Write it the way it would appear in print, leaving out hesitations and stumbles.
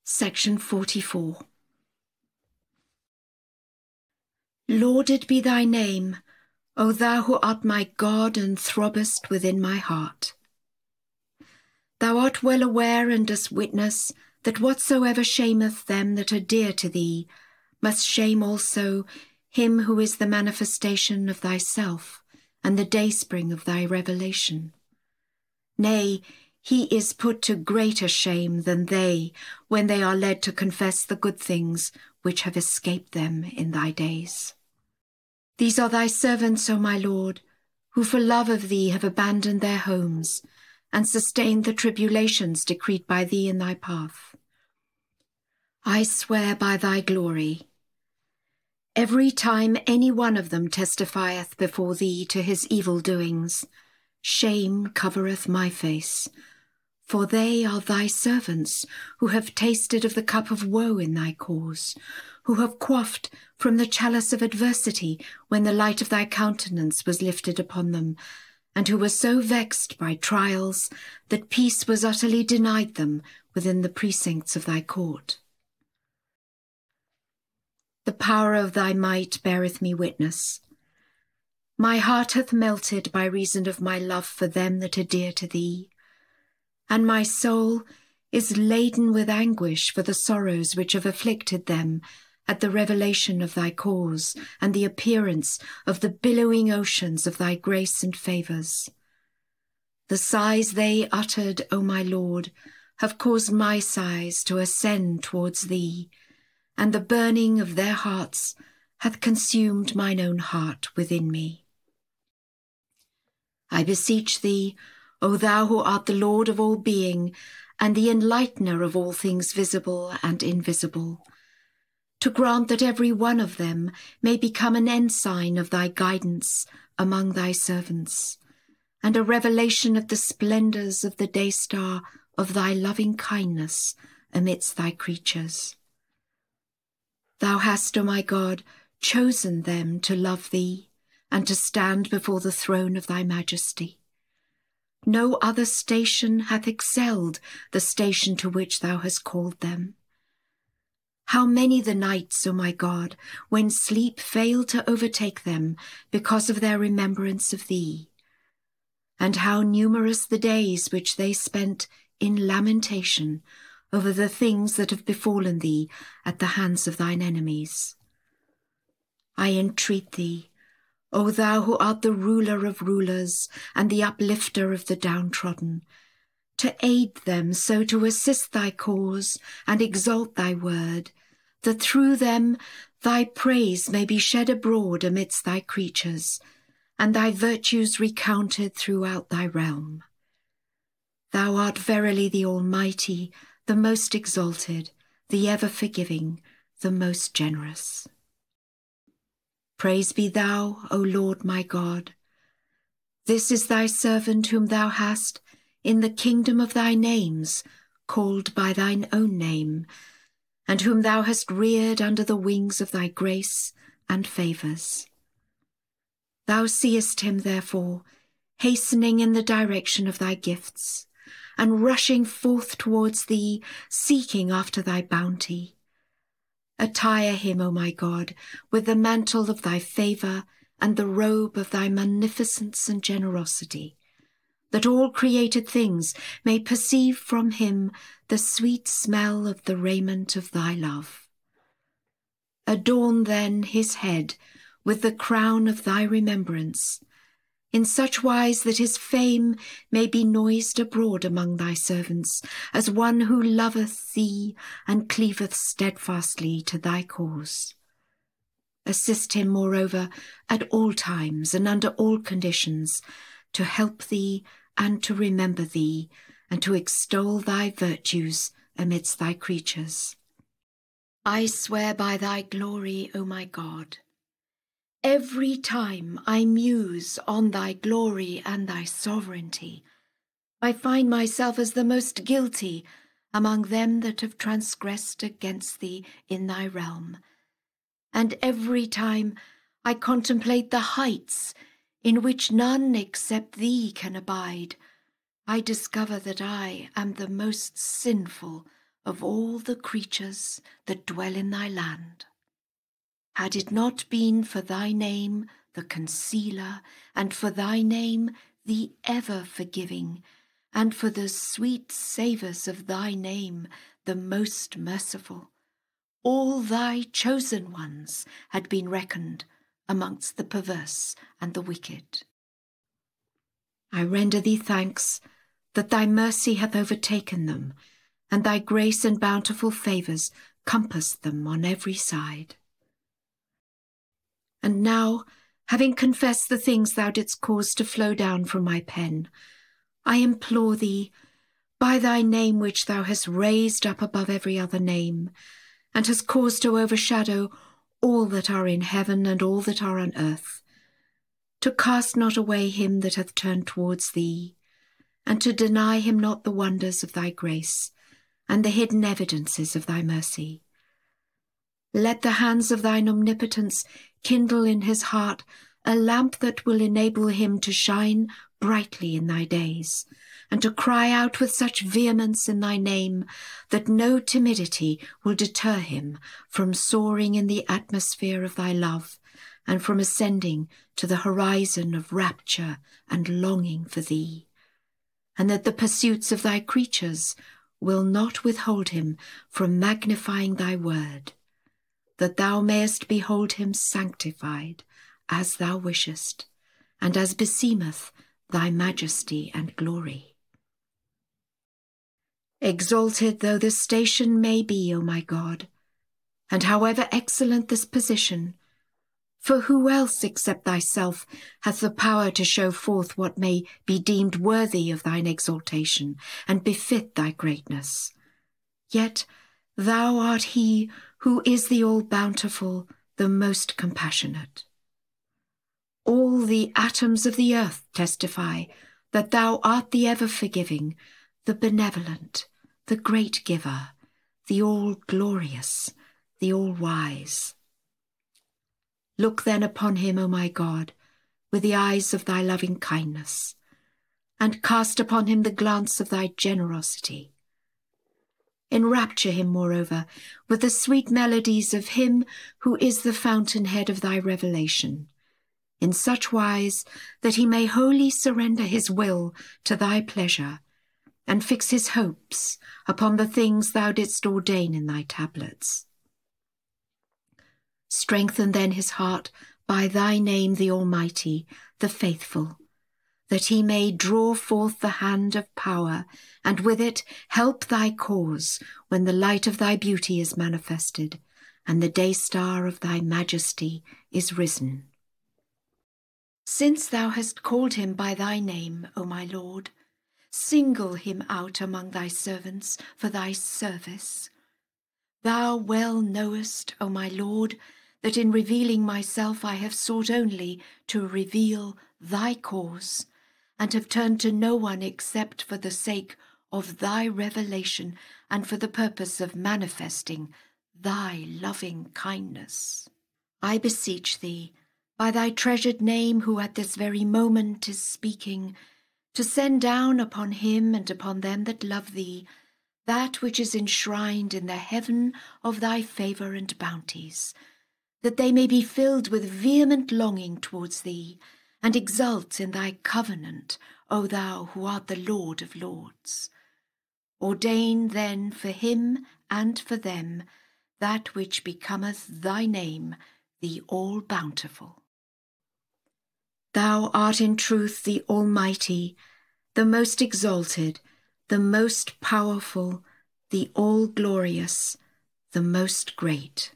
Section 44. Lauded be thy name, O thou who art my God and throbbest within my heart. Thou art well aware and dost witness that whatsoever shameth them that are dear to thee must shame also him who is the manifestation of thyself and the dayspring of thy revelation. Nay, he is put to greater shame than they when they are led to confess the good things which have escaped them in thy days. These are thy servants, O my Lord, who for love of thee have abandoned their homes and sustained the tribulations decreed by thee in thy path. I swear by thy glory. Every time any one of them testifieth before thee to his evil doings, shame covereth my face, for they are thy servants who have tasted of the cup of woe in thy cause, who have quaffed from the chalice of adversity when the light of thy countenance was lifted upon them, and who were so vexed by trials that peace was utterly denied them within the precincts of thy court. The power of thy might beareth me witness. My heart hath melted by reason of my love for them that are dear to thee, and my soul is laden with anguish for the sorrows which have afflicted them at the revelation of thy cause and the appearance of the billowing oceans of thy grace and favours. The sighs they uttered, O my Lord, have caused my sighs to ascend towards thee, and the burning of their hearts hath consumed mine own heart within me. I beseech thee, O thou who art the Lord of all being, and the enlightener of all things visible and invisible, to grant that every one of them may become an ensign of thy guidance among thy servants, and a revelation of the splendours of the day-star of thy loving kindness amidst thy creatures. Thou hast, O my God, chosen them to love thee and to stand before the throne of thy majesty. No other station hath excelled the station to which thou hast called them. How many the nights, O my God, when sleep failed to overtake them because of their remembrance of thee, and how numerous the days which they spent in lamentation over the things that have befallen thee at the hands of thine enemies. I entreat thee, O thou who art the ruler of rulers and the uplifter of the downtrodden, to aid them so to assist thy cause and exalt thy word, that through them thy praise may be shed abroad amidst thy creatures, and thy virtues recounted throughout thy realm. Thou art verily the Almighty, the most exalted, the ever-forgiving, the most generous. Praise be thou, O Lord my God. This is thy servant whom thou hast, in the kingdom of thy names, called by thine own name, and whom thou hast reared under the wings of thy grace and favours. Thou seest him, therefore, hastening in the direction of thy gifts, and rushing forth towards thee, seeking after thy bounty. Attire him, O my God, with the mantle of thy favour and the robe of thy magnificence and generosity, that all created things may perceive from him the sweet smell of the raiment of thy love. Adorn then his head with the crown of thy remembrance, in such wise that his fame may be noised abroad among thy servants, as one who loveth thee and cleaveth steadfastly to thy cause. Assist him, moreover, at all times and under all conditions, to help thee and to remember thee, and to extol thy virtues amidst thy creatures. I swear by thy glory, O my God. Every time I muse on thy glory and thy sovereignty, I find myself as the most guilty among them that have transgressed against thee in thy realm. And every time I contemplate the heights in which none except thee can abide, I discover that I am the most sinful of all the creatures that dwell in thy land. Had it not been for thy name, the concealer, and for thy name, the ever-forgiving, and for the sweet savours of thy name, the most merciful, all thy chosen ones had been reckoned amongst the perverse and the wicked. I render thee thanks that thy mercy hath overtaken them, and thy grace and bountiful favours compassed them on every side. And now, having confessed the things thou didst cause to flow down from my pen, I implore thee, by thy name which thou hast raised up above every other name, and hast caused to overshadow all that are in heaven and all that are on earth, to cast not away him that hath turned towards thee, and to deny him not the wonders of thy grace, and the hidden evidences of thy mercy. Let the hands of thine omnipotence kindle in his heart a lamp that will enable him to shine brightly in thy days, and to cry out with such vehemence in thy name that no timidity will deter him from soaring in the atmosphere of thy love, and from ascending to the horizon of rapture and longing for thee, and that the pursuits of thy creatures will not withhold him from magnifying thy word, that thou mayest behold him sanctified as thou wishest, and as beseemeth thy majesty and glory. Exalted though this station may be, O my God, and however excellent this position, for who else except thyself hath the power to show forth what may be deemed worthy of thine exaltation and befit thy greatness? Yet thou art he who is the all-bountiful, the most compassionate. All the atoms of the earth testify that thou art the ever-forgiving, the benevolent, the great giver, the all-glorious, the all-wise. Look then upon him, O my God, with the eyes of thy loving kindness, and cast upon him the glance of thy generosity. Enrapture him, moreover, with the sweet melodies of him who is the fountainhead of thy revelation, in such wise that he may wholly surrender his will to thy pleasure, and fix his hopes upon the things thou didst ordain in thy tablets. Strengthen then his heart by thy name, the Almighty, the faithful, that he may draw forth the hand of power, and with it help thy cause when the light of thy beauty is manifested, and the day-star of thy majesty is risen. Since thou hast called him by thy name, O my Lord, single him out among thy servants for thy service. Thou well knowest, O my Lord, that in revealing myself I have sought only to reveal thy cause, and have turned to no one except for the sake of thy revelation and for the purpose of manifesting thy loving kindness. I beseech thee, by thy treasured name, who at this very moment is speaking, to send down upon him and upon them that love thee that which is enshrined in the heaven of thy favour and bounties, that they may be filled with vehement longing towards thee, and exult in thy covenant, O thou who art the Lord of lords. Ordain then for him and for them that which becometh thy name, the all-bountiful. Thou art in truth the Almighty, the most exalted, the most powerful, the all-glorious, the most great.